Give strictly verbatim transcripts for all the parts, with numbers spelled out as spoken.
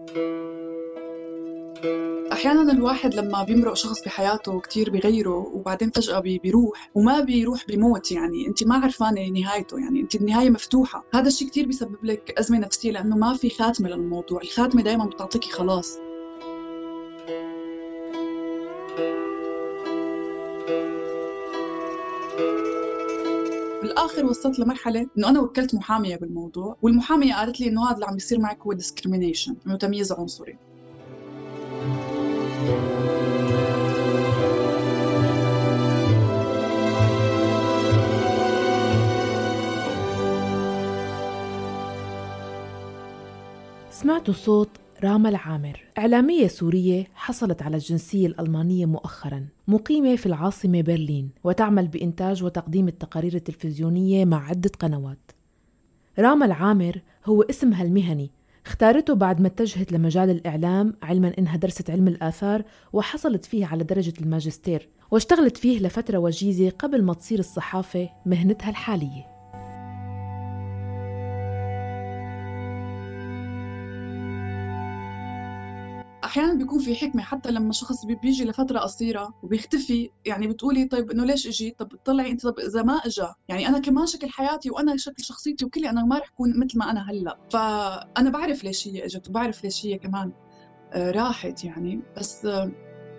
أحياناً الواحد لما بيمرق شخص بحياته كتير بيغيره وبعدين فجأة بي- بيروح وما بيروح بموت، يعني أنت ما عرفانة نهايته، يعني أنت النهاية مفتوحة. هذا الشيء كتير بيسبب لك أزمة نفسية لأنه ما في خاتمة للموضوع. الخاتمة دايماً بتعطيكي خلاص. بالآخر وصلت لمرحلة إنه أنا وكلت محامية بالموضوع، والمحامية قالت لي إنه هذا اللي عم بيصير معك هو discrimination، إنه تمييز عنصري. سمعتوا صوت راما العامر، إعلامية سورية حصلت على الجنسية الألمانية مؤخراً، مقيمة في العاصمة برلين، وتعمل بإنتاج وتقديم التقارير التلفزيونية مع عدة قنوات. راما العامر هو اسمها المهني، اختارته بعد ما اتجهت لمجال الإعلام، علماً إنها درست علم الآثار وحصلت فيه على درجة الماجستير، واشتغلت فيه لفترة وجيزة قبل ما تصير الصحافة مهنتها الحالية. أحياناً بيكون في حكمة حتى لما شخص بي- بيجي لفترة قصيرة وبيختفي، يعني بتقولي طيب إنه ليش إجي؟ طب طلعي أنت، طب إذا ما إجا يعني أنا كمان شكل حياتي وأنا شكل شخصيتي وكلي أنا ما رح أكون مثل ما أنا هلأ. فأنا بعرف ليش هي إجت وبعرف ليش هي كمان آه، راحت يعني. بس آه،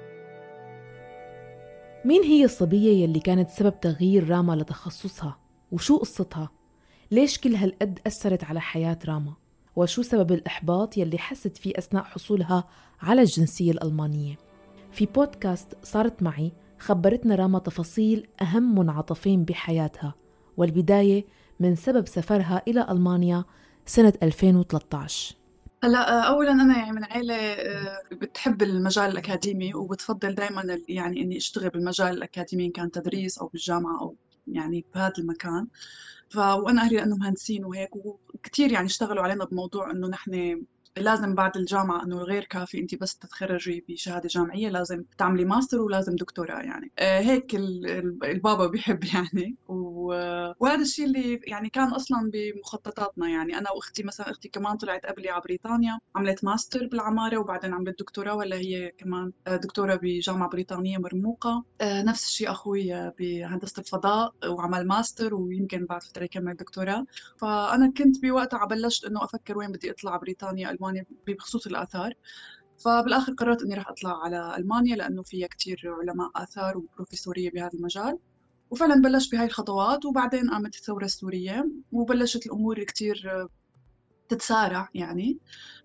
مين هي الصبية يلي كانت سبب تغيير راما لتخصصها؟ وشو قصتها؟ ليش كل هالقد أثرت على حياة راما؟ وشو سبب الإحباط يلي حست فيه أثناء حصولها على الجنسية الألمانية؟ في بودكاست صارت معي خبرتنا راما تفاصيل أهم منعطفين بحياتها، والبداية من سبب سفرها إلى ألمانيا سنة ألفين وثلاثة عشر. هلا آه، اولا انا يعني من عائله آه، بتحب المجال الاكاديمي وبتفضل دائما يعني اني اشتغل بالمجال الاكاديمي، إن كان تدريس او بالجامعه او يعني بهذا المكان. ف وانا اهلي لانه مهندسين وهيك، وكثير يعني اشتغلوا علينا بموضوع انه نحن لازم بعد الجامعة، إنه غير كافي أنت بس تتخرجي بشهادة جامعية، لازم تعملي ماستر ولازم دكتوراه يعني. آه هيك ال- ال- البابا بيحب يعني. و- وهذا الشيء اللي يعني كان أصلا بمخططاتنا. يعني أنا وأختي مثلا، أختي كمان طلعت قبلي على بريطانيا، عملت ماستر بالعمارة وبعدين عملت دكتوراه، ولا هي كمان آه، دكتورة بجامعة بريطانية مرموقة. آه نفس الشيء أخوي آه، بهندسة الفضاء وعمل ماستر ويمكن بعد فترة يكمل دكتوراه. فأنا كنت بوقتها بلشت إنه أفكر وين بدي أطلع، بريطانيا ألمانيا، بخصوص الآثار. فبالآخر قررت إني راح أطلع على ألمانيا لأنه فيها كتير علماء آثار وبروفيسورية بهذا المجال. وفعلا بلشت بهاي الخطوات، وبعدين قامت الثورة السورية وبلشت الأمور كتير تتسارع يعني.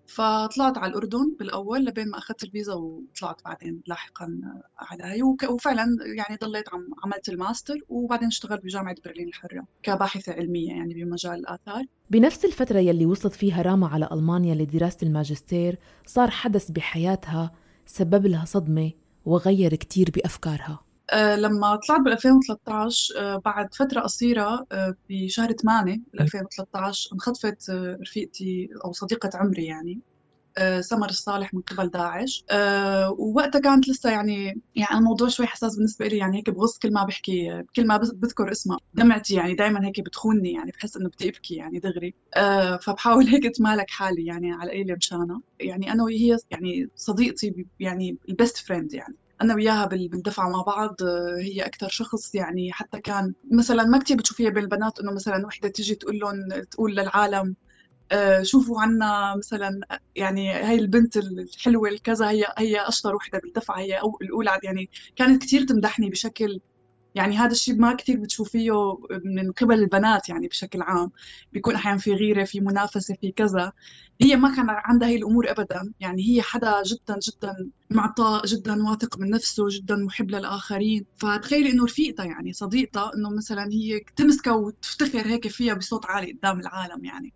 فطلعت على الأردن بالأول لبين ما أخذت الفيزا، وطلعت بعدين لاحقا على هاي. وك- وفعلا يعني ضليت عم عملت الماستر وبعدين اشتغلت بجامعة برلين الحرة كباحثة علمية يعني بمجال الآثار. بنفس الفترة يلي وصلت فيها راما على ألمانيا لدراسة الماجستير، صار حدث بحياتها سبب لها صدمة وغير كتير بأفكارها. أه لما طلعت بال ألفين وثلاثة عشر، أه بعد فترة قصيرة، أه بشهر ثمانية بال ألفين وثلاثة عشر انخطفت أه رفيقتي أو صديقة عمري يعني، آه، سمر الصالح، من قبل داعش. أه ووقتها كانت لسه يعني يعني الموضوع شوي حساس بالنسبة لي، يعني هيك بغص كل ما بحكي، كل ما بس- بذكر اسمها دمعتي يعني دايما هيك بتخوني، يعني بحس انه بدي ابكي يعني دغري. أه فبحاول هيك اتمالك حالي يعني على قليلة مشانها. يعني انا وهي يعني صديقتي ب- يعني البيست فريند يعني. انا وياها بال- بالدفعه مع بعض. آه، هي اكثر شخص يعني، حتى كان مثلا ما كتير بتشوفيها بين البنات انه مثلا وحده تيجي تقول لهم، تقول للعالم آه، شوفوا عنا مثلا، يعني هاي البنت الحلوة الكذا، هي هي أشطر وحدة بالدفعة، هي أو الأولى يعني. كانت كتير تمدحني بشكل، يعني هذا الشيء ما كتير بتشوفيه من قبل البنات يعني بشكل عام. بيكون أحيانا في غيرة، في منافسة، في كذا. هي ما كان عندها هاي الأمور أبدا. يعني هي حدا جدا جدا معطاء، جدا واثق من نفسه، جدا محب للآخرين. فتخيلي إنه رفيقتها يعني صديقتها إنه مثلا هي تمسكها وتفتخر هيك فيها بصوت عالي قدام العالم يعني.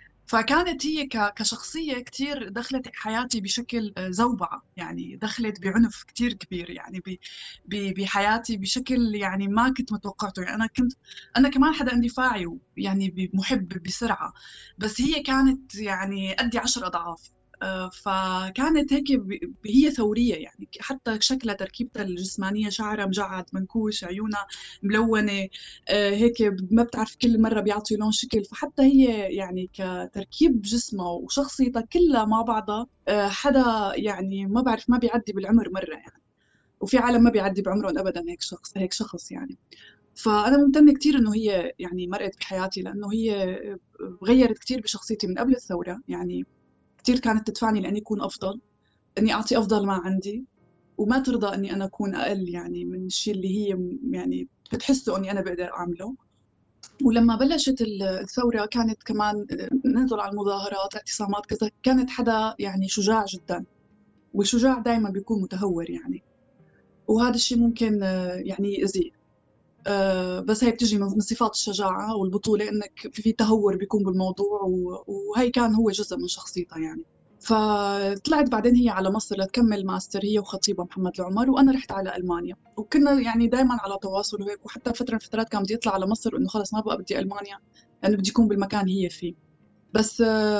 فكانت هي ك- كشخصية كتير دخلت حياتي بشكل آه، زوبعة، يعني دخلت بعنف كتير كبير يعني ب- ب- بحياتي بشكل يعني ما كنت متوقعته. يعني أنا كنت، أنا كمان حدا اندفاعي يعني ب- محب بسرعة، بس هي كانت يعني قدي عشر أضعاف. فكانت هيك هي ثورية يعني، حتى شكلها تركيبتها الجسمانية، شعرها مجعد منكوش، عيونها ملونة هيك ما بتعرف كل مرة بيعطي لون شكل. فحتى هي يعني كتركيب جسمها وشخصيتها كلها مع بعضها حدا يعني ما بعرف ما بيعدي بالعمر مرة يعني، وفي عالم ما بيعدي بعمرهم أبدا هيك شخص هيك شخص يعني. فأنا ممتنة كتير إنه هي يعني مرقت بحياتي، لأنه هي غيرت كتير بشخصيتي من قبل الثورة يعني. كتير كانت تدفعني لأني أكون أفضل، إني أعطي أفضل ما عندي، وما ترضى إني أنا أكون أقل يعني من الشيء اللي هي يعني بتحسه إني أنا بقدر أعمله. ولما بلشت الثورة كانت كمان ننزل على المظاهرات اعتصامات كذا، كانت حدا يعني شجاع جدا، والشجاع دائما بيكون متهور يعني، وهذا الشيء ممكن يعني يأذيه. أه بس هي بتجي من صفات الشجاعة والبطولة، إنك في تهور بيكون بالموضوع، وهي كان هو جزء من شخصيتها يعني. فطلعت بعدين هي على مصر لتكمل ماستر، هي وخطيبها محمد العمر، وأنا رحت على ألمانيا، وكنا يعني دايما على تواصل وهيك. وحتى فترة من الفترات كان بدي أطلع على مصر، إنه خلص ما بقى بدي ألمانيا، لأنه بدي أكون بالمكان هي فيه. بس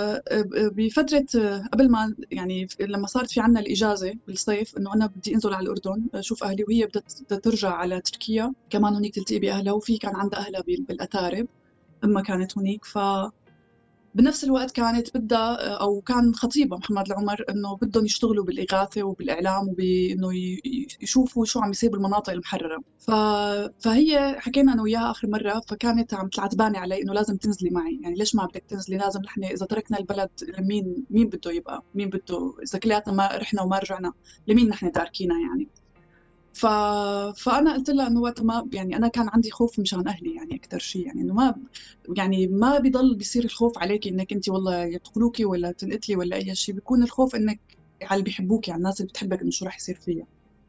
بفترة قبل ما يعني لما صارت في عنا الإجازة بالصيف، إنه أنا بدي أنزل على الأردن أشوف أهلي، وهي بدها ترجع على تركيا كمان هنيك تلتقي بأهلها، وفي كان عندها أهلها بالأتارب، أما كانت هنيك. ف بنفس الوقت كانت بدها أو كان خطيبها محمد العمر إنه بدهم يشتغلوا بالإغاثة وبالإعلام، وبإنه يشوفوا شو عم يصير بالمناطق المحررة. ف... فهي حكينا أنا وياها آخر مرة، فكانت عم تعتباني علي إنه لازم تنزلي معي، يعني ليش ما بدك تنزلي؟ لازم نحن إذا تركنا البلد مين مين بده يبقى، مين بده إذا كلياتنا ما رحنا وما رجعنا لمين نحن تاركينا يعني. ف... فأنا قلت لها إنه وقت ما يعني أنا كان عندي خوف مشان أهلي يعني أكتر شيء، يعني إنه ما يعني ما بيضل بيصير الخوف عليك إنك أنت والله يقتلوكي ولا تنقتلي ولا أي شيء، بيكون الخوف إنك على اللي بيحبوك، يعني الناس اللي بتحبك، إنه شو رح يصير فيها.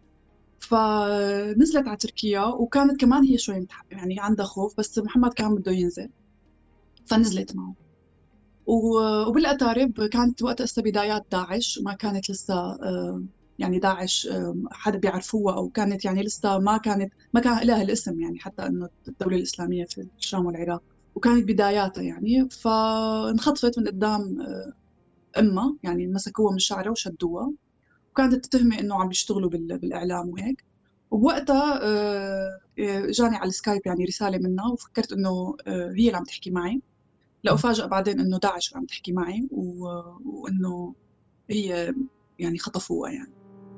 فنزلت على تركيا، وكانت كمان هي شوي متح... يعني عندها خوف، بس محمد كان بده ينزل فنزلت معه. وبالأتارب كانت وقت لسه بدايات داعش، ما كانت لسه يعني داعش حدا بيعرفوها، أو كانت يعني لسه ما كانت ما كان لها الاسم يعني، حتى إنه الدولة الإسلامية في الشام والعراق، وكانت بداياتها يعني. فانخطفت من قدام أمها، يعني مسكوها من شعرها وشدوها، وكانت تتهمي إنه عم بيشتغلوا بالإعلام وهيك. وبوقتها جاني على السكايب يعني رسالة منها، وفكرت إنه هي اللي عم تحكي معي، لا أفاجأ بعدين إنه داعش اللي عم تحكي معي، و... وإنه هي يعني خطفوها يعني.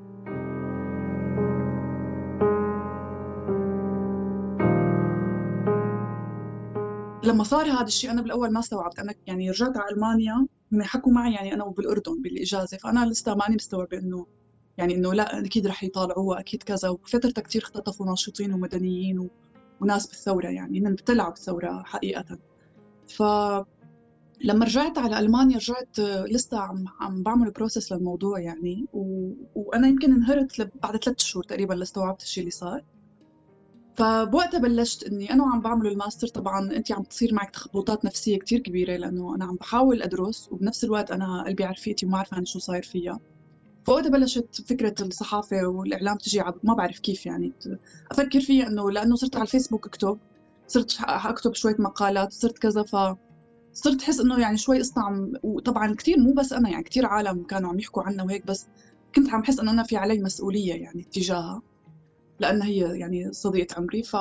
لما صار هذا الشيء أنا بالأول ما استوعبت، أنا يعني رجعت على ألمانيا هم حكوا معي يعني أنا وبالأردن بالإجازة، فأنا لسه ماني مستوعبة إنه يعني إنه لا أكيد رح يطالعوها أكيد كذا. وفترتها كتير اختطفوا ناشطين ومدنيين و... وناس بالثورة، يعني إنهم بتلعب بالثورة حقيقة. ف لما رجعت على ألمانيا رجعت لسه عم عم بعمل بروسس للموضوع يعني، و... وأنا يمكن انهرت ل... بعد ثلاث شهور تقريبا لاستوعبت الشيء اللي صار. فبوقتها بلشت إني أنا وعم بعمل الماستر، طبعا أنت عم تصير معك تخبطات نفسية كتير كبيرة، لأنه أنا عم بحاول أدرس وبنفس الوقت أنا قلبي على رفيقتي وما عارفة عن شو صاير فيها. فوقتها بلشت فكرة الصحافة والإعلام تجي عب... ما بعرف كيف يعني أفكر فيها، إنه لأنه صرت على الفيسبوك أكتب، صرت أكتب شوية مقالات، صرت كذا. ف صرت أحس إنه يعني شوي قصة عم، وطبعا كتير مو بس أنا يعني كتير عالم كانوا عم يحكوا عنها وهيك، بس كنت عم حس إنه أنا في علي مسؤولية يعني تجاهها، لأنها هي يعني صديقة عمري. ف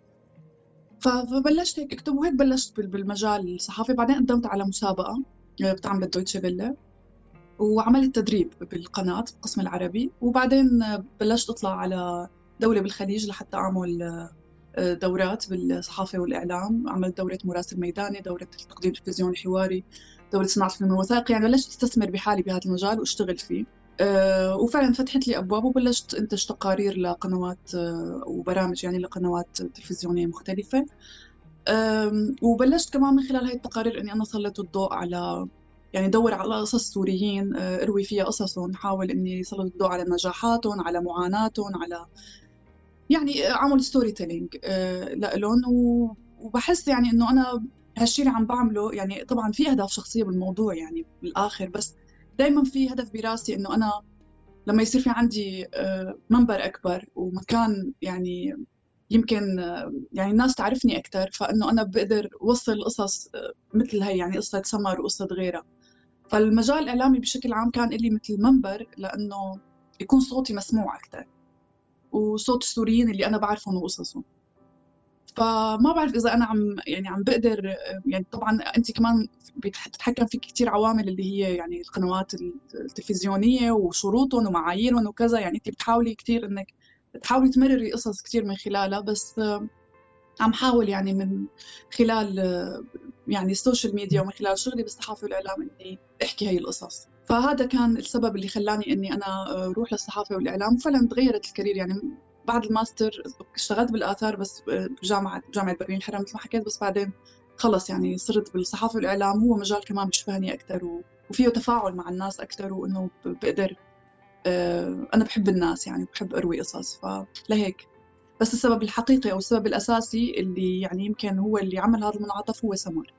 فبلشت هيك أكتب، وهيك بلشت بالمجال الصحافي. بعدين قدمت على مسابقة بتعمل دويتشه فيلا، وعملت تدريب بالقناة بالقسم العربي، وبعدين بلشت أطلع على دولة بالخليج لحتى أعمل دورات بالصحافة والإعلام. عملت دورة مراسل ميداني، دورة تقديم تلفزيوني حواري، دورة صناعة الفيلم الوثائقي، يعني بلشت استثمر بحالي بهذا المجال واشتغل فيه. أه وفعلا فتحت لي أبواب، وبلشت أنتج تقارير لقنوات أه وبرامج يعني لقنوات تلفزيونية مختلفة. أه وبلشت كمان من خلال هاي التقارير أني أنا سلط الضوء على يعني دور على قصص سوريين، أه اروي فيها قصصهم، حاول أني سلط الضوء على نجاحاتهم، على معاناتهم، على يعني أعمل ستوري تيلينج لإلهم. وبحس يعني إنه أنا هالشي اللي عم بعمله يعني طبعا في أهداف شخصية بالموضوع يعني بالآخر، بس دايما في هدف براسي إنه أنا لما يصير في عندي منبر أكبر ومكان يعني يمكن يعني الناس تعرفني أكتر، فإنه أنا بقدر أوصل قصص مثل هاي، يعني قصة سمر وقصة غيرها. فالمجال الإعلامي بشكل عام كان إلي مثل منبر لأنه يكون صوتي مسموع أكتر، وصوت السوريين اللي أنا بعرفهم وقصصهم. فما بعرف إذا أنا عم يعني عم بقدر، يعني طبعا أنت كمان بتتحكم فيك كتير عوامل اللي هي يعني القنوات التلفزيونية وشروطهم ومعاييرهم وكذا، يعني أنت بتحاولي كتير إنك تحاولي تمرري قصص كتير من خلالها. بس عم حاول يعني من خلال يعني السوشيال ميديا ومن خلال شغلي بالصحافة والإعلام إني أحكي هاي القصص. فهذا كان السبب اللي خلاني إني أنا أروح للصحافة والإعلام، وفعلا تغيرت الكارير. يعني بعد الماستر اشتغلت بالآثار بس بجامعة بجامعة برلين الحرة مثل ما حكيت، بس بعدين خلص يعني صرت بالصحافة والإعلام. هو مجال كمان بيشبهني أكثر وفيه تفاعل مع الناس أكثر، وإنه بقدر أنا بحب الناس يعني بحب أروي قصص، فلهيك. بس السبب الحقيقي أو السبب الأساسي اللي يعني يمكن هو اللي عمل هذا المنعطف هو سمر.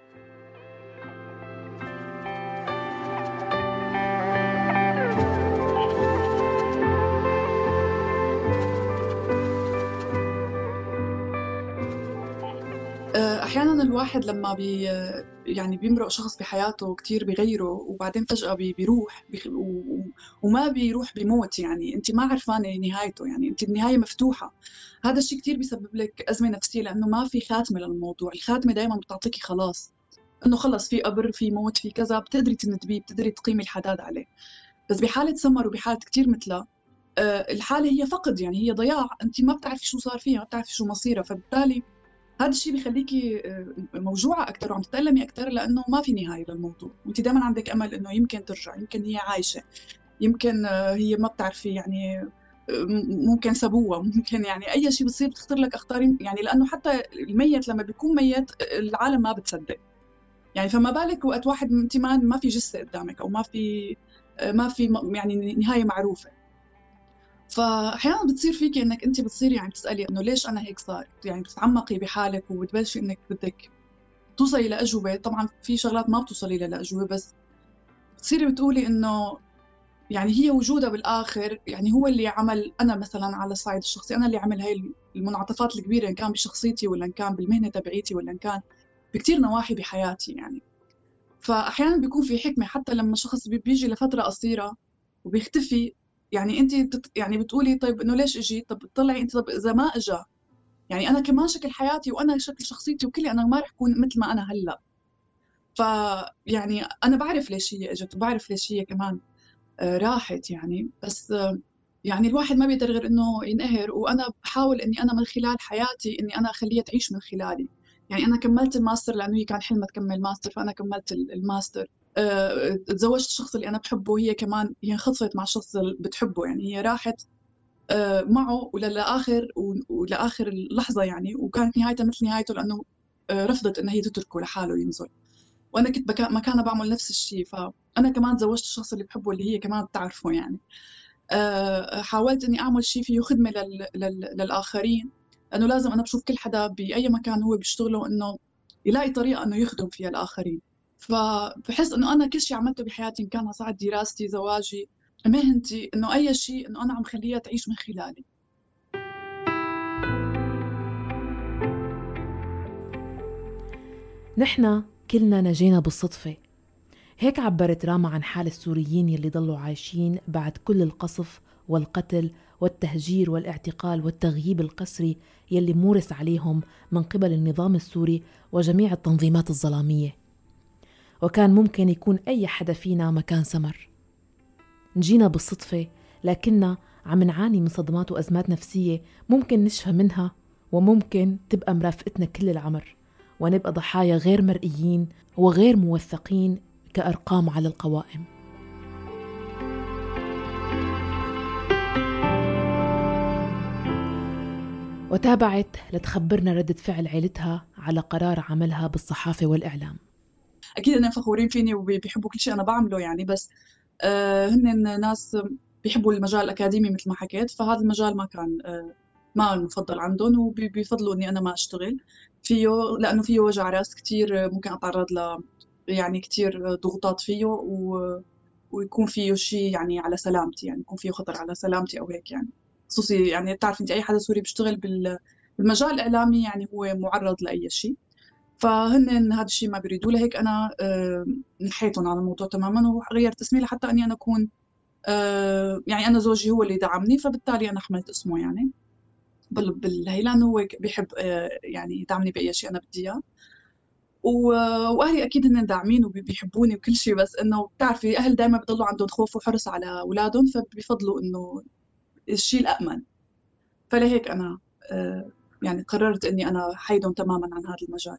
أحياناً الواحد لما بي يعني بيمرق شخص بحياته كتير بيغيره، وبعدين فجأة بي بيروح بيخ... و... وما بيروح بيموت، يعني أنت ما عرفانة نهايته، يعني أنت النهاية مفتوحة. هذا الشيء كتير بيسبب لك أزمة نفسية، لأنه ما في خاتمة للموضوع. الخاتمة دايماً بتعطيكي خلاص إنه خلص في قبر في موت في كذا، بتقدري تندبيه بتقدري تقيمي الحداد عليه. بس بحالة سمر وبحالة كتير مثلها، الحالة هي فقد، يعني هي ضياع، أنت ما بتعرفي شو صار فيها، ما بتعرفي شو مصيرها. فبالتالي هذا الشيء بيخليكي موجوعة أكتر وعم تتألمي أكتر، لأنه ما في نهاية للموضوع، وأنت دائما عندك أمل إنه يمكن ترجع، يمكن هي عايشة، يمكن هي ما بتعرفي يعني ممكن سابوها، ممكن يعني أي شيء بصير بتخطر لك أخطار، يعني لأنه حتى الميت لما بيكون ميت العالم ما بتصدق، يعني فما بالك وقت واحد أنت ما ما في جثة قدامك، أو ما في ما في يعني نهاية معروفة. فأحياناً بتصير فيكي إنك أنت بتصيري يعني تسألي إنه ليش أنا هيك صار، يعني بتتعمقي بحالك وبتبلشي إنك بدك توصلي لأجوبة. طبعاً في شغلات ما بتوصلي لها لأجوبة، بس بتصيري بتقولي إنه يعني هي وجودها بالآخر يعني هو اللي عمل. أنا مثلاً على الصعيد الشخصي أنا اللي عمل هاي المنعطفات الكبيرة، إن كان بشخصيتي ولا إن كان بالمهنة تبعيتي ولا إن كان بكتير نواحي بحياتي يعني. فأحياناً بيكون في حكمة حتى لما شخص بيجي لفترة قصيرة وبيختفي. يعني انت بتت... يعني بتقولي طيب انه ليش اجي، طب طلعي انت، طب اذا ما اجى يعني انا كمان شكل حياتي وانا شكل شخصيتي وكلي انا ما رح اكون مثل ما انا هلا. ف يعني انا بعرف ليش هي اجت وبعرف ليش هي كمان آه راحت يعني. بس آه يعني الواحد ما بيقدر غير انه ينقهر، وانا بحاول اني انا من خلال حياتي اني انا اخليها تعيش من خلالي. يعني انا كملت الماستر لانه هي كان حلمها تكمل ماستر، فانا كملت الماستر. أه، تزوجت الشخص اللي انا بحبه، وهي كمان هي انخطفت مع الشخص اللي بتحبه، يعني هي راحت أه معه وللاخر ولاخر اللحظه يعني، وكانت نهايتها مثل نهايته لانه أه رفضت انها هي تتركه لحاله ينزل. وانا كنت بكا مكانها بعمل نفس الشيء، فانا كمان تزوجت الشخص اللي بحبه اللي هي كمان بتعرفه يعني. أه حاولت اني اعمل شيء فيه خدمه لل... لل... للاخرين، لانه لازم انا بشوف كل حدا باي مكان هو بيشتغله انه يلاقي طريقه انه يخدم فيها الاخرين. فبحس انه انا كل شيء عملته بحياتي، ان كان صعد دراستي زواجي مهنتي، انه اي شيء انه انا عم خليها تعيش من خلالي. نحن كلنا نجينا بالصدفة، هيك عبرت راما عن حال السوريين يلي ضلوا عايشين بعد كل القصف والقتل والتهجير والاعتقال والتغييب القسري يلي مورس عليهم من قبل النظام السوري وجميع التنظيمات الظلامية. وكان ممكن يكون أي حدا فينا مكان سمر. نجينا بالصدفة، لكننا عم نعاني من صدمات وأزمات نفسية ممكن نشفى منها، وممكن تبقى مرافقتنا كل العمر، ونبقى ضحايا غير مرئيين وغير موثقين كأرقام على القوائم. وتابعت لتخبرنا ردة فعل عيلتها على قرار عملها بالصحافة والإعلام. أكيد إنهم فخورين فيني وبيحبوا كل شيء أنا بعمله يعني، بس آه هن ناس بيحبوا المجال الأكاديمي مثل ما حكيت، فهذا المجال ما كان آه ما المفضل عندهم، وبيفضلوا إني أنا ما أشتغل فيه لأنه فيه وجع راس كتير، ممكن أتعرض ل يعني كتير ضغوطات فيه و... ويكون فيه شيء يعني على سلامتي، يعني يكون فيه خطر على سلامتي أو هيك يعني. خصوصي يعني بتعرف أنت أي حدا سوري بيشتغل بال... بالمجال الإعلامي يعني هو معرض لأي شيء. فهن هذا الشيء ما بيريدوه، لهيك أنا آه، نحيتهم على الموضوع تماما وغيرت اسمي لحتى أني أنا أكون آه، يعني أنا زوجي هو اللي دعمني، فبالتالي أنا حملت اسمه يعني بال- بالهي، لأنه هو بيحب آه، يعني يدعمني بأي شيء أنا بدي إياه. و- واهلي اكيد هن داعمين وبيحبوني وكل شيء، بس انه بتعرفي اهل دائما بضلوا عندهم خوف وحرص على اولادهم، فبيفضلوا انه الشيء الامن. فلهيك انا آه، يعني قررت اني انا حيدهم تماما عن هذا المجال.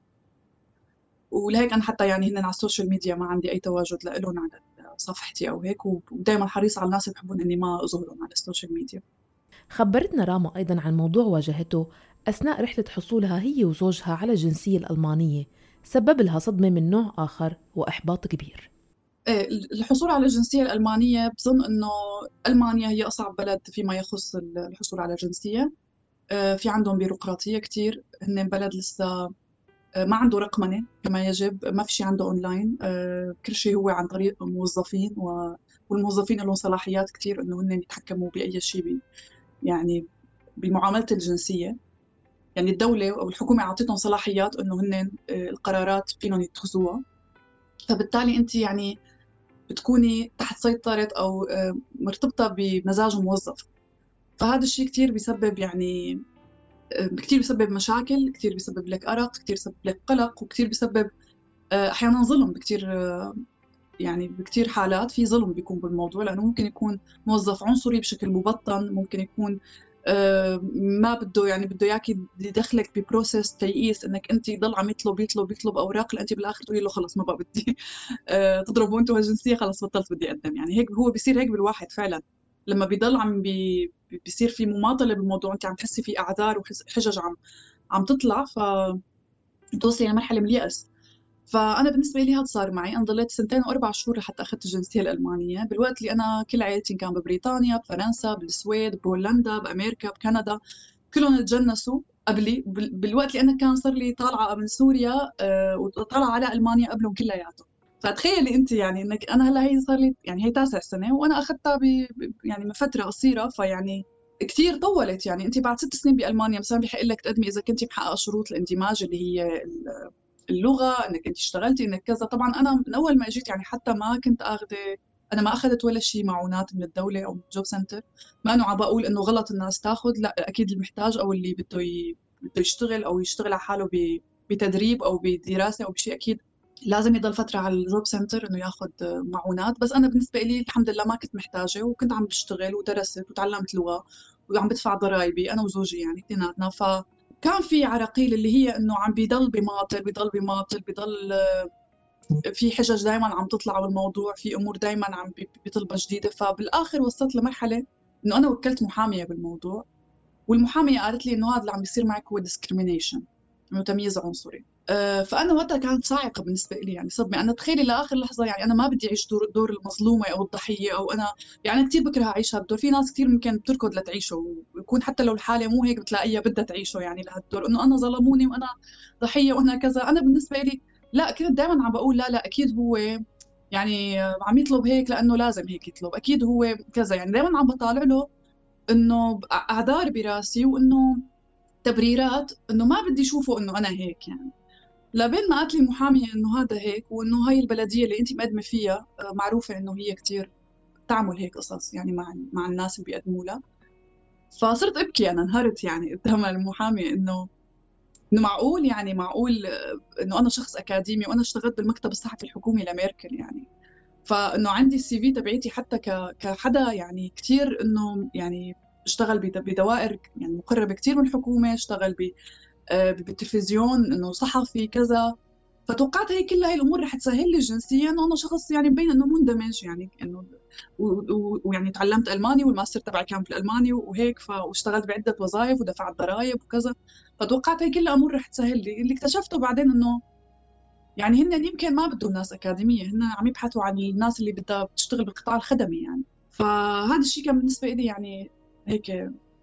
ولهيك انا حتى يعني هن على السوشيال ميديا ما عندي اي تواجد لهم على صفحتي او هيك، ودائما حريص على الناس اللي بحبون اني ما اظهرهم على السوشيال ميديا. خبرتنا راما أيضا عن موضوع واجهته أثناء رحلة حصولها هي وزوجها على الجنسية الألمانية، سبب لها صدمة من نوع آخر وإحباط كبير. إيه، الحصول على الجنسية الألمانية بظن إنه ألمانيا هي أصعب بلد فيما يخص الحصول على الجنسية. آه، في عندهم بيروقراطية كتير، هن بلد لسه آه، ما عنده رقمنة كما يجب، ما في شيء عنده أونلاين، آه، كل شيء هو عن طريق موظفين و... والموظفين لهم صلاحيات كتير إنه هن يتحكموا بأي شيء بي... يعني بمعاملة الجنسية. يعني الدولة أو الحكومة أعطتهم صلاحيات إنه هن آه، القرارات فيهم يتخذوها، فبالتالي أنت يعني بتكوني تحت سيطرة أو آه، مرتبطة بمزاج موظف. فهذا الشيء كتير بيسبب يعني كتير بيسبب مشاكل، كتير بيسبب لك أرق، كتير بيسبب لك قلق، وكتير بيسبب آه، أحيانا ظلم بكتير. آه، يعني بكتير حالات في ظلم بيكون بالموضوع، لأنه ممكن يكون موظف عنصري بشكل مبطن، ممكن يكون آه، ما بده يعني بده اياك يدخلك ببروسيس تيئيس انك انت ضل عم يطلب يطلب يطلب اوراق لانت بالاخر تقولي له خلص ما بقى بدي آه، تضربوا انتوا هالجنسيه، خلص بطلت بدي اقدم. يعني هيك هو بيصير هيك بالواحد فعلا لما بيضل عم بي بيصير في مماطله بالموضوع، انت عم تحسي في اعذار وحجج عم عم تطلع، فتوصلي لمرحله من اليأس. فانا بالنسبه لي هذا صار معي، انا ضليت سنتين واربع شهور لحتى اخذت الجنسيه الالمانيه، بالوقت اللي انا كل عائلتي كان ببريطانيا، بفرنسا، بالسويد، بهولندا، بامريكا، بكندا، كلهم تجنسوا قبلي. بال- بالوقت اللي انا كان صار لي طالعه من سوريا آه، وطالعه على المانيا قبلهم كلياتهم. فتخيلي انت يعني انك انا هلا هي صار لي يعني هي تاسع سنه وانا اخذتها ب ب- يعني من فتره قصيره، فيعني كثير طولت. يعني انت بعد ست سنين بالمانيا مثلا بحق لك تقدمي اذا كنت محققه شروط الاندماج اللي هي اللغه، انك انت اشتغلتي، انك كذا. طبعا انا من اول ما اجيت يعني حتى ما كنت اخذه، انا ما اخذت ولا شيء معونات من الدوله او من الجوب سنتر. ما انه عم بقول انه غلط الناس تاخذ، لا اكيد المحتاج او اللي بده ي... بده يشتغل او يشتغل على حاله ب... بتدريب او بدراسه او بشيء، اكيد لازم يضل فتره على الجوب سنتر انه ياخذ معونات. بس انا بالنسبه لي الحمد لله ما كنت محتاجه، وكنت عم بشتغل ودرست وتعلمت لغه وعم بدفع ضرائبي انا وزوجي يعني اثنيناتنا. ف كان في عراقيل اللي هي انه عم بيضل بيماطل بيضل بيماطل بيضل في حجج دائما عم تطلع بالموضوع، في امور دائما عم بي- بيطلبها جديده. فبالاخر وصلت لمرحله انه انا وكلت محاميه بالموضوع، والمحاميه قالت لي انه هذا اللي عم بيصير معك هو discrimination، انه تمييز عنصري. أه، فانا وقتها كانت صاعقه بالنسبه لي، يعني صدمه. انا تخيلي لاخر لحظه يعني انا ما بدي اعيش دور, دور المظلومه او الضحيه، او انا يعني كثير بكره اعيش هالدور. في ناس كثير ممكن بتركض لتعيشه، ويكون حتى لو الحاله مو هيك بتلاقيها بدها تعيشه يعني لهالدور، انه انا ظلموني وانا ضحيه وانا كذا. انا بالنسبه لي لا، كنت دائما عم بقول لا لا اكيد هو يعني عم يطلب هيك لانه لازم هيك يطلب، اكيد هو كذا. يعني دائما عم بطالع له انه اعذار براسي وانه تبريرات انه ما بدي اشوفه انه انا هيك يعني. لبين ما قالت لي محاميه انه هذا هيك، وانه هاي البلديه اللي انت مقدمه فيها آه، معروفه انه هي كثير تعمل هيك قصص يعني مع مع الناس اللي بيقدموا لها. فصرت ابكي، انا انهرت يعني قدام المحاميه انه انه معقول يعني معقول آه، انه انا شخص اكاديمي وانا اشتغلت بالمكتب الصحفي الحكومي لميركل يعني. فانه عندي السي في تبعيتي حتى ك كحدا يعني كثير انه يعني اشتغل بد- بدوائر يعني مقربه كثير من الحكومه، اشتغل ب آه، بالتلفزيون انه صحفي كذا. فتوقعت هي كل هاي الامور رح تسهل لي جنسيا، وانا شخص يعني مبين انه مندمج يعني انه و- و- ويعني تعلمت الماني والماستر تبعي كان في الالماني وهيك، ف واشتغلت بعده وظائف ودفعت ضرائب وكذا. فتوقعت هي كل امور رح تسهل لي. اللي اكتشفته بعدين انه يعني هن يمكن ما بدهم ناس اكاديميه، هن عم يبحثوا عن الناس اللي بدها تشتغل بالقطاع الخدمي يعني. فهذا الشيء كان بالنسبه لي يعني هيك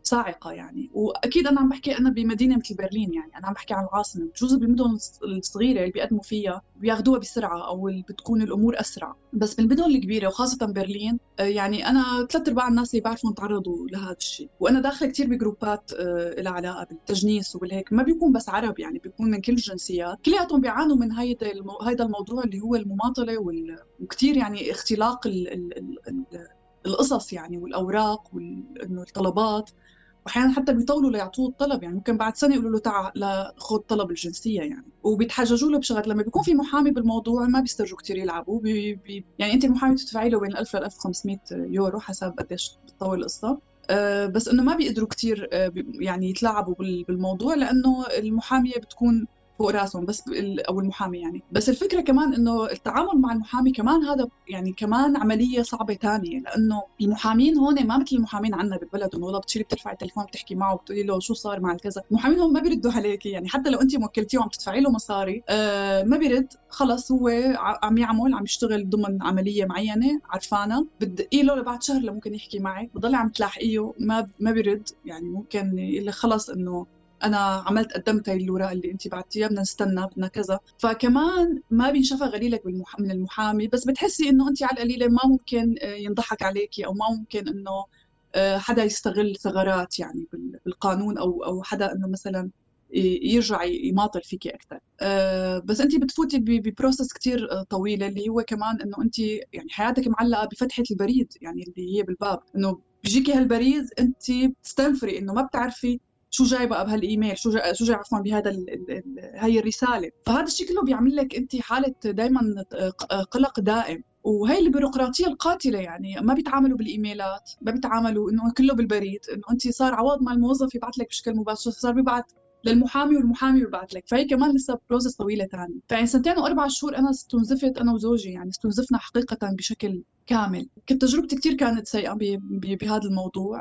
صاعقة يعني. وأكيد أنا عم بحكي أنا بمدينة مثل برلين، يعني أنا عم بحكي عن العاصمة. بجوز بالمدن الصغيرة اللي بيقدموا فيها بياخدوها بسرعة أو اللي بتكون الأمور أسرع، بس بالمدن الكبيرة وخاصة برلين يعني أنا ثلاث أرباع الناس اللي بعرفهم تعرضوا لهذا الشيء. وأنا داخلة كتير بجروبات لها علاقة بالتجنيس وبالهيك، ما بيكون بس عرب يعني، بيكون من كل الجنسيات، كلياتهم بيعانوا من هيدا المو... هيدا الموضوع اللي هو المماطلة وال... وكتير يعني اختلاق ال... ال... ال... ال... القصص يعني والأوراق والطلبات. واحيانا حتى بيطولوا ليعطوه الطلب، يعني ممكن بعد سنه يقولوا له تعال لخذ طلب الجنسيه يعني. وبيتحججوا له بشغلات. لما بيكون في محامي بالموضوع ما بيسترجوا كثير يلعبوا بي بي يعني انت المحامي بتدفعي له بين ألف ل ألف وخمسمية يورو حسب قديش بتطول القصه. أه بس انه ما بيقدروا كثير أه يعني يتلاعبوا بالموضوع، لانه المحاميه بتكون فوق راسهم بس او المحامي يعني. بس الفكره كمان انه التعامل مع المحامي كمان هذا يعني كمان عمليه صعبه ثانيه، لانه المحامين هون ما مثل المحامين عندنا بالبلد انه والله بتشيلي بترفعي التليفون بتحكي معه وبتقولي له شو صار مع الكذا. المحامين هون ما بيردوا عليكي يعني، حتى لو انت موكلتيه وعم تدفعي له مصاري آه ما بيرد. خلص هو عم يعمل عم يشتغل ضمن عمليه معينه عرفانه، بتدقي له لبعد شهر لممكن يحكي معك، بضلي عم تلاحقيه ما ما بيرد يعني. ممكن يقول لك خلص انه أنا عملت قدمت هاي الأوراق اللي أنت بعتيها، بدنا نستنى بدنا كذا. فكمان ما بينشفى غليلك بالمح... من المحامي، بس بتحسي إنه أنت على القليلة ما ممكن ينضحك عليكي، أو ما ممكن إنه حدا يستغل ثغرات يعني بالقانون، أو أو حدا إنه مثلا يرجع يماطل فيكي أكثر. بس أنت بتفوتي ببروسس كتير طويلة، اللي هو كمان إنه أنت يعني حياتك معلقة بفتحة البريد يعني اللي هي بالباب، إنه بيجيكي هالبريد أنت بتستنفري إنه ما بتعرفي شو جاي بقى بهالايميل، شو جاي شو جاي عفوا بهذا ال ال ال هاي الرساله. فهذا الشيء كله بيعمل لك انت حاله دائما قلق دائم. وهي البيروقراطيه القاتله يعني، ما بيتعاملوا بالايميلات، ما بيتعاملوا انه كله بالبريد، انه انت صار عوض ما الموظف يبعث لك بشكل مباشر، صار بيبعث للمحامي والمحامي بيبعث لك. فهي كمان لسه بروسس طويله ثانيه. فيعني سنتين واربع شهور انا استنزفت انا وزوجي، يعني استنزفنا حقيقه بشكل كامل. كنت تجربتي كتير كانت سيئة بهذا الموضوع،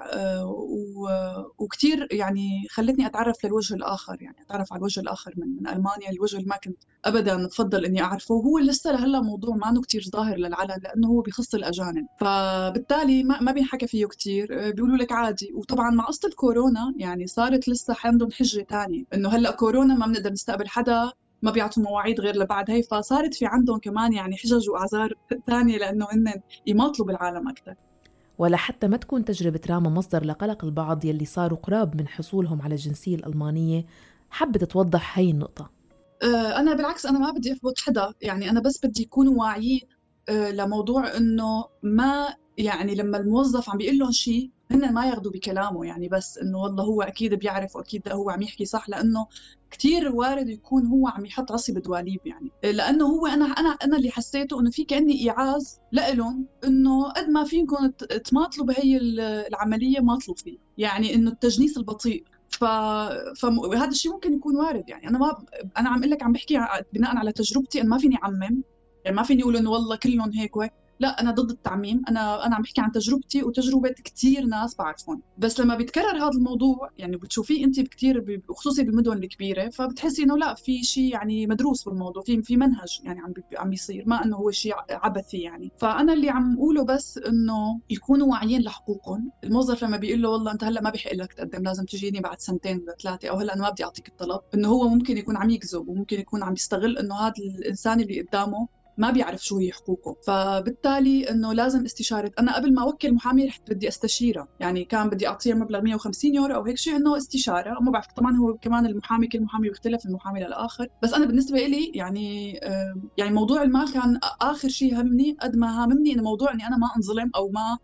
وكتير يعني خلتني أتعرف للوجه الآخر، يعني أتعرف على الوجه الآخر من, من ألمانيا، الوجه اللي ما كنت أبدا أفضل إني أعرفه. وهو لسه لهلا موضوع ما أنه كتير ظاهر للعلن، لأنه هو بيخص الأجانب، فبالتالي ما, ما بينحكى فيه كتير، بيقولوا لك عادي. وطبعا مع قصة الكورونا يعني صارت لسه عندهم حجة تانية إنه هلأ كورونا ما بنقدر نستقبل حدا، ما بيعطوا مواعيد غير لبعد هي. فصارت في عندهم كمان يعني حجج وأعذار ثانية لأنه هن يماطلوا بالعالم أكثر. ولا حتى ما تكون تجربة راما مصدر لقلق البعض يلي صاروا قراب من حصولهم على الجنسية الألمانية، حابة توضح هاي النقطة. أه أنا بالعكس، أنا ما بدي أحبط حدا يعني، أنا بس بدي يكونوا واعيين أه لموضوع إنه ما يعني لما الموظف عم بيقول لهم شيء هن ما ياخذوا بكلامه يعني، بس إنه والله هو أكيد بيعرف وأكيد هو عم يحكي صح، لأنه كتير وارد يكون هو عم يحط راسي بدواليب يعني. لأنه هو أنا أنا أنا اللي حسيته إنه في كأني إيعاز لإلهم إنه قد ما فيكم تماطلوا بهي العملية ماطلوا فيه، يعني إنه التجنيس البطيء. ف... فهذا الشيء ممكن يكون وارد يعني. انا ما انا عم اقول لك عم بحكي بناء على تجربتي، انا ما فيني اعمم يعني، ما فيني اقول انه والله كلهم هيك وهيك، لا انا ضد التعميم. انا انا عم بحكي عن تجربتي وتجربه كثير ناس بعرفهم. بس لما بيتكرر هذا الموضوع يعني بتشوفيه انت كثير خصوصي بالمدن الكبيره، فبتحسي انه لا في شيء يعني مدروس بالموضوع، في في منهج يعني عم عم بيصير، ما انه هو شيء عبثي يعني. فانا اللي عم اقوله بس انه يكونوا واعيين لحقوقهم. الموظف لما بيقول له والله انت هلا ما بيحق لك تقدم، لازم تجيني بعد سنتين ولا ثلاثه، او هلا انا ما بدي اعطيك الطلب، انه هو ممكن يكون عم يكذب، وممكن يكون عم يستغل انه هذا الانسان اللي قدامه ما بيعرف شو هي حقوقه. فبالتالي انه لازم استشاره. انا قبل ما اوكل محامي رحت بدي استشيره، يعني كان بدي اعطيها مبلغ مية وخمسين يورو او هيك شيء، انه استشاره. ما بعرف طبعا هو كمان المحامي كل محامي بيختلف من محامي للاخر، بس انا بالنسبه لي يعني يعني موضوع المال كان اخر شيء همني، قد ما هاممني انه موضوع اني انا ما انظلم، او ما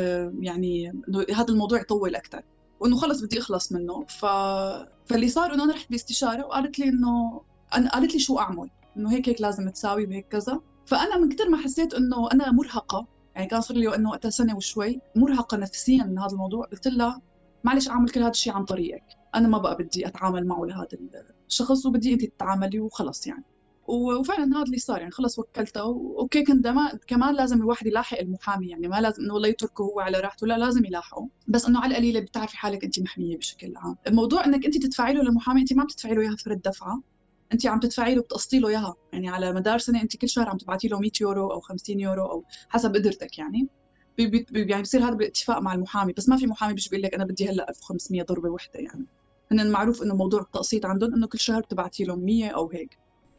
يعني هذا الموضوع يطول اكثر، وانه خلص بدي اخلص منه. ف... فاللي صار انه انا رحت باستشاره وقالت لي انه انا قالت لي شو اعمل، انه هيك هيك لازم تساوي وهيك كذا. فانا من كثر ما حسيت انه انا مرهقه يعني، كان صار لي انه وقتها سنه وشوي مرهقه نفسيا من هذا الموضوع، قلت لها معلش اعمل كل هذا الشيء عن طريقك، انا ما بقى بدي اتعامل معه لهذا الشخص، وبدي انت تتعاملي وخلص يعني. وفعلا هذا اللي صار يعني، خلص وكلته. اوكي كنت كمان لازم الواحد يلاحق المحامي يعني، ما لازم انه والله يتركه هو على راحته، لا لازم يلاحقه، بس انه على القليله بتعرفي حالك انت محميه بشكل عام. الموضوع انك انت تدفعي له للمحامي، انت ما عم تدفعي له اياها فرد دفعه، انت عم تدفعي له بتقسطي له اياها يعني على مدار سنه، انت كل شهر عم تبعتي له مية يورو او خمسين يورو او حسب قدرتك يعني. بي بي بي- يعني بصير هذا بالاتفاق مع المحامي، بس ما في محامي بيجي بيقول لك انا بدي هلا ألف وخمسمية ضربه وحده يعني. هن معروف انه موضوع التقسيط عندهم انه كل شهر بتبعتي لهم مية او هيك.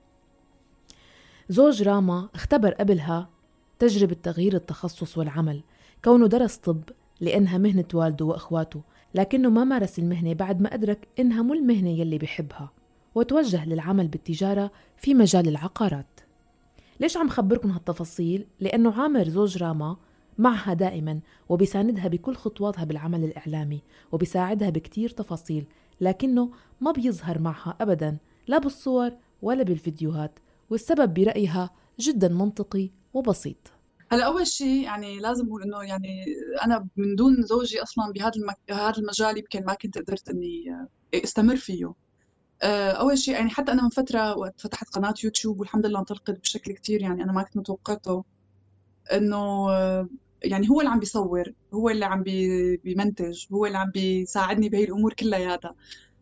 زوج راما اختبر قبلها تجربة تغيير التخصص والعمل، كونه درس طب لأنها مهنة والده وأخواته، لكنه ما مارس المهنة بعد ما أدرك إنها مو المهنة يلي بيحبها، وتوجه للعمل بالتجارة في مجال العقارات. ليش عم خبركم هالتفاصيل؟ لأنه عامر زوج راما معها دائما وبيساندها بكل خطواتها بالعمل الإعلامي، وبيساعدها بكتير تفاصيل، لكنه ما بيظهر معها أبدا لا بالصور ولا بالفيديوهات، والسبب برأيها جدا منطقي وبسيط. هلا اول شيء يعني لازم اقول انه يعني انا من دون زوجي اصلا بهذا المك... هذا المجال يمكن ما كنت قدرت اني آه، استمر فيه. آه، اول شيء يعني حتى انا من فتره وقت فتحت قناه يوتيوب والحمد لله انطلقت بشكل كتير، يعني انا ما كنت متوقعته انه آه، يعني هو اللي عم بيصور، هو اللي عم بي... بيمنتج، هو اللي عم بيساعدني بهي الامور كلياتها.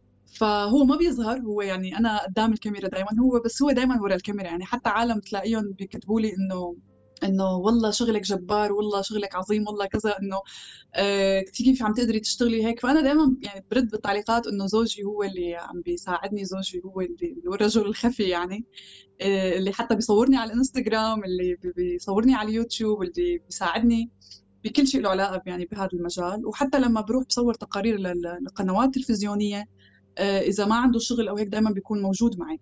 فهو ما بيظهر، هو يعني انا قدام الكاميرا دائما هو، بس هو دائما ورا الكاميرا. يعني حتى عالم تلاقيهم بيكتبوا لي انه انه والله شغلك جبار، والله شغلك عظيم، والله كذا، انه آه كتير كيف عم تقدري تشتغلي هيك. فانا دائما يعني برد بالتعليقات انه زوجي هو اللي عم بيساعدني، زوجي هو اللي هو الرجل الخفي يعني، آه اللي حتى بيصورني على الانستغرام، اللي بي- بيصورني على اليوتيوب، اللي بيساعدني بكل شيء له علاقه يعني بهذا المجال. وحتى لما بروح بصور تقارير لل- للقنوات التلفزيونيه، آه، إذا ما عنده شغل أو هيك دائما بيكون موجود معي،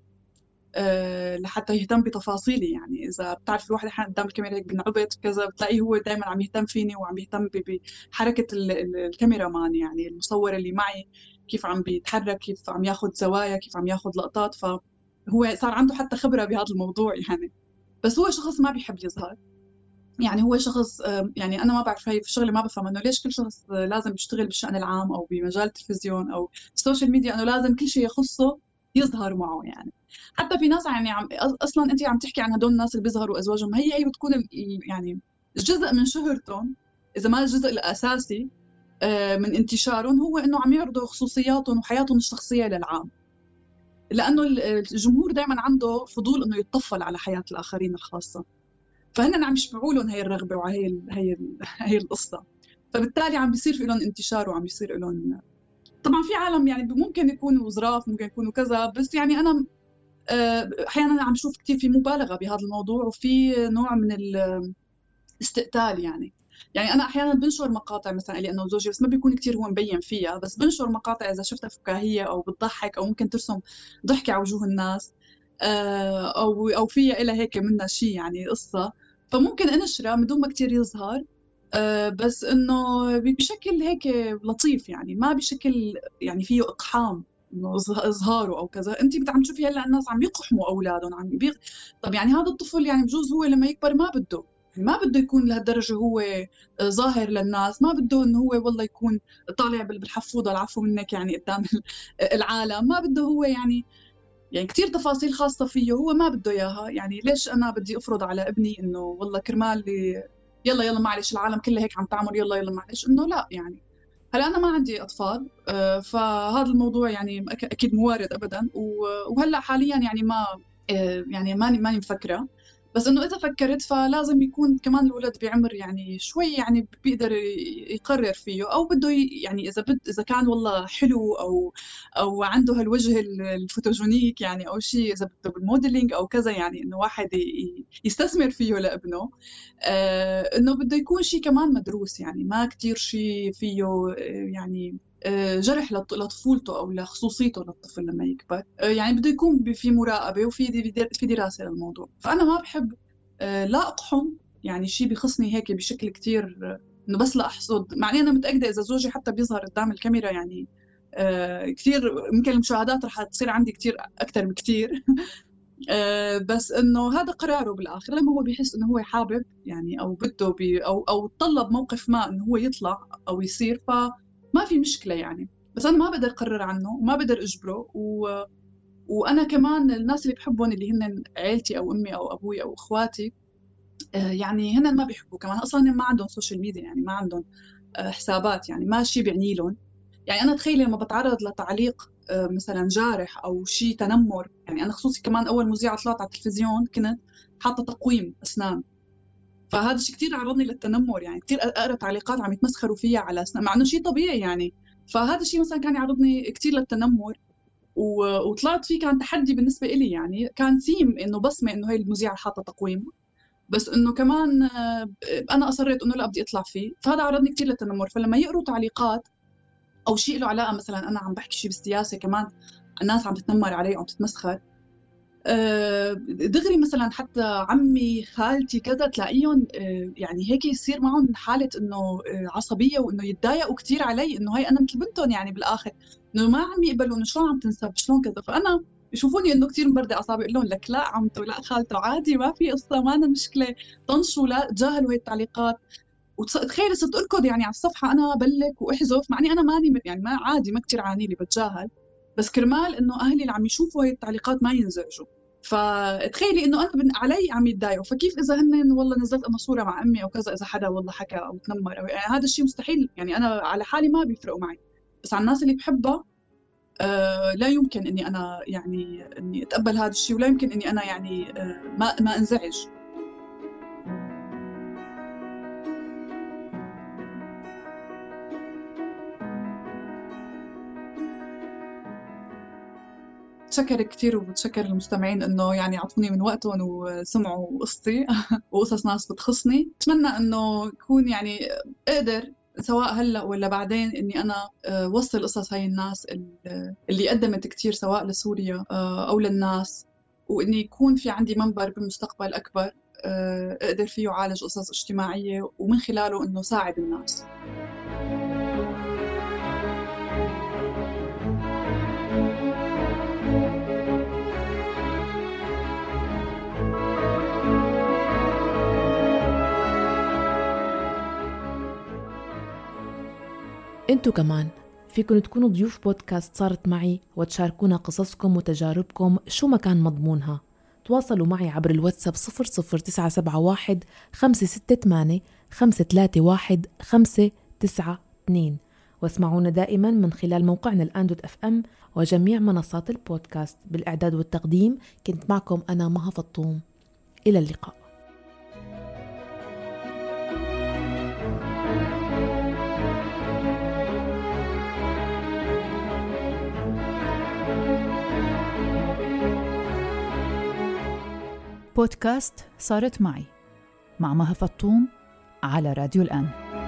آه، لحتى يهتم بتفاصيلي. يعني إذا بتعرف الواحد أحيانا قدام الكاميرا هيك بنعبط كذا، بتلاقيه هو دائما عم يهتم فيني وعم يهتم ب- بحركة ال- ال- الكاميرا مان، يعني المصور اللي معي كيف عم بيتحرك، كيف عم ياخذ زوايا، كيف عم ياخذ لقطات. فهو صار عنده حتى خبرة بهذا الموضوع يعني. بس هو شخص ما بيحب يظهر. يعني هو شخص آه، يعني انا ما بعرف، هي في الشغله ما بفهم انه ليش كل شخص آه، لازم يشتغل بالشأن العام او بمجال التلفزيون او السوشيال ميديا، انه لازم كل شيء يخصه يظهر معه يعني. حتى في ناس يعني عم أص- اصلا انت عم تحكي عن هدول الناس اللي بيظهروا ازواجهم، هي هي بتكون ال- ال- يعني جزء من شهرتهم، اذا ما الجزء الاساسي آه، من انتشارهم، هو انه عم يعرضوا خصوصياتهم وحياتهم الشخصيه للعام. لانه ال- الجمهور دائما عنده فضول انه يتطفل على حياه الاخرين الخاصه، فهن عم يشبعوا لهم هي الرغبه وهي ال هي ال هي القصه. فبالتالي عم بيصير في لهم انتشار وعم بيصير لهم. طبعا في عالم يعني ممكن يكونوا ظراف، ممكن يكونوا كذا، بس يعني انا آه، احيانا عم شوف كثير في مبالغه بهذا الموضوع، وفي نوع من الاستقتال يعني. يعني انا احيانا بنشر مقاطع مثلا لي انا وزوجي، بس ما بيكون كثير هو مبين فيها، بس بنشر مقاطع اذا شفتها فكاهيه او بتضحك او ممكن ترسم ضحكه على وجوه الناس، آه، او او فيها إلها هيك منها شيء يعني قصه، فممكن انشرها من دون ما كثير يظهر. آه، بس انه بشكل هيك لطيف، يعني ما بشكل يعني فيه اقحام انه إظه- اظهاره او كذا. انت بت- عم تشوفي هلا الناس عم يقحموا اولادهم، عم بيغ... طب يعني هذا الطفل يعني بجوز هو لما يكبر ما بده، يعني ما بده يكون لهالدرجه هو آه، ظاهر للناس، ما بده انه هو والله يكون طالع بال- بالحفوضه، العفو منك يعني قدام العالم، ما بده هو يعني يعني كثير تفاصيل خاصة فيه هو ما بده إياها. يعني ليش أنا بدي أفرض على ابني إنه والله كرمال لي يلا يلا معلش العالم كلها هيك عم تعمل، يلا يلا معلش، إنه لا يعني. هلا أنا ما عندي أطفال، آه، فهذا الموضوع يعني أك- أكيد مو وارد أبدا. و- وهلا حاليا يعني ما آه، يعني ماني ماني مفكرة. بس إنه إذا فكرت فلازم يكون كمان الولد بعمر يعني شوي يعني بيقدر ي- يقرر فيه، أو بده ي- يعني إذا بد إذا كان والله حلو أو او عنده هالوجه ال- الفوتوجينيك يعني، او شيء اذا بده بالموديلينج او كذا، يعني انه واحد ي- يستثمر فيه لابنه. آه انه بده يكون شيء كمان مدروس، يعني ما كتير شيء فيه آه، يعني آه، جرح لط- لطفولته او لخصوصيته للطفل لما يكبر. آه، يعني بده يكون ب- في مراقبه وفي دي- في دراسه للموضوع. فانا ما بحب آه، لا اقحم يعني شيء بخصني هيك بشكل كتير آه، انه بس لا احصد، مع اني انا متاكده اذا زوجي حتى بيظهر قدام الكاميرا يعني آه، كثير ممكن المشاهدات رح تصير عندي كثير اكثر بكثير. آه، بس انه هذا قراره بالاخر، لما هو بيحس انه هو حابب يعني او بده بي او او طلب موقف ما انه هو يطلع او يصير، فما في مشكله يعني. بس انا ما بقدر اقرر عنه وما بقدر اجبره. و... وانا كمان الناس اللي بحبهم اللي هن عيلتي او امي او ابوي او اخواتي، آه، يعني هن ما بيحبوا كمان اصلا، هن ما عندهم سوشيال ميديا، يعني ما عندهم آه، حسابات، يعني ما شيء بيعني لهم. يعني انا تخيلي لما بتعرض لتعليق آه، مثلا جارح او شيء تنمر، يعني انا خصوصي كمان اول مذيعه طلعت على التلفزيون كنت حاطه تقويم اسنان، فهذا الشيء كتير عرضني للتنمر، يعني كتير أقرأ تعليقات عم يتمسخروا فيها على أسنان مع إنه شيء طبيعي يعني. فهذا الشيء مثلا كان يعرضني كتير للتنمر، وطلعت فيه كان تحدي بالنسبة إلي، يعني كان ثيم إنه بصمة إنه هي المذيعة حاطة تقويم، بس إنه كمان أنا أصريت إنه لا بدي أطلع فيه، فهذا عرضني كتير للتنمر. فلما يقروا تعليقات أو شيء له علاقة مثلا أنا عم بحكي شيء بالسياسة، كمان الناس عم تتنمر علي أو تتمسخر، دغري مثلا حتى عمي خالتي كذا تلاقيهم يعني هيك يصير معهم حالة إنه عصبية، وإنه يتضايقوا كتير علي إنه هاي أنا مثل بنتهم يعني بالآخر، إنه ما عم يقبلوا إنه شلون عم تنسب شلون كذا. فأنا يشوفوني إنه كتير مبردة أعصابي، أقول لهم لك لا عمته لا خالته عادي ما في قصة ما أنا مشكلة، طنشوا لا تجاهلوا هاي التعليقات. وتخيلي صرت أركض يعني على الصفحة أنا بلك وأحذف، معني أنا ماني يعني ما عادي ما كتير عاني لي بتجاهل، بس كرمال إنه أهلي اللي عم يشوفوا هاي التعليقات ما ينزعجوا. فتخيلي انه انا بن علي عم يتضايقوا، فكيف اذا هن والله نزلت انا صوره مع امي او كذا، اذا حدا والله حكى او تنمر أو يعني هذا الشيء مستحيل، يعني انا على حالي ما بيفرقوا معي، بس على الناس اللي بحبها آه لا يمكن اني انا يعني اني اتقبل هذا الشيء، ولا يمكن اني انا يعني آه ما ما انزعج. بتشكر كثير وبتشكر المستمعين انه يعني عطوني من وقتهم وسمعوا قصتي وقصص ناس بتخصني. اتمنى انه يكون يعني اقدر سواء هلا ولا بعدين اني انا وصل قصص هاي الناس اللي قدمت كثير سواء لسوريا او للناس، واني يكون في عندي منبر بالمستقبل اكبر اقدر فيه اعالج قصص اجتماعية ومن خلاله انه ساعد الناس. انتو كمان فيكن تكونوا ضيوف بودكاست صارت معي وتشاركونا قصصكم وتجاربكم شو ما كان مضمونها. تواصلوا معي عبر الواتساب صفر صفر تسعة سبعة واحد خمسة ستة ثمانية خمسة ثلاثة واحد خمسة تسعة اثنين، واسمعونا دائما من خلال موقعنا الآن دوت اف ام وجميع منصات البودكاست. بالإعداد والتقديم كنت معكم أنا مها فطوم. إلى اللقاء. بودكاست صارت معي مع مها فطوم على راديو الآن.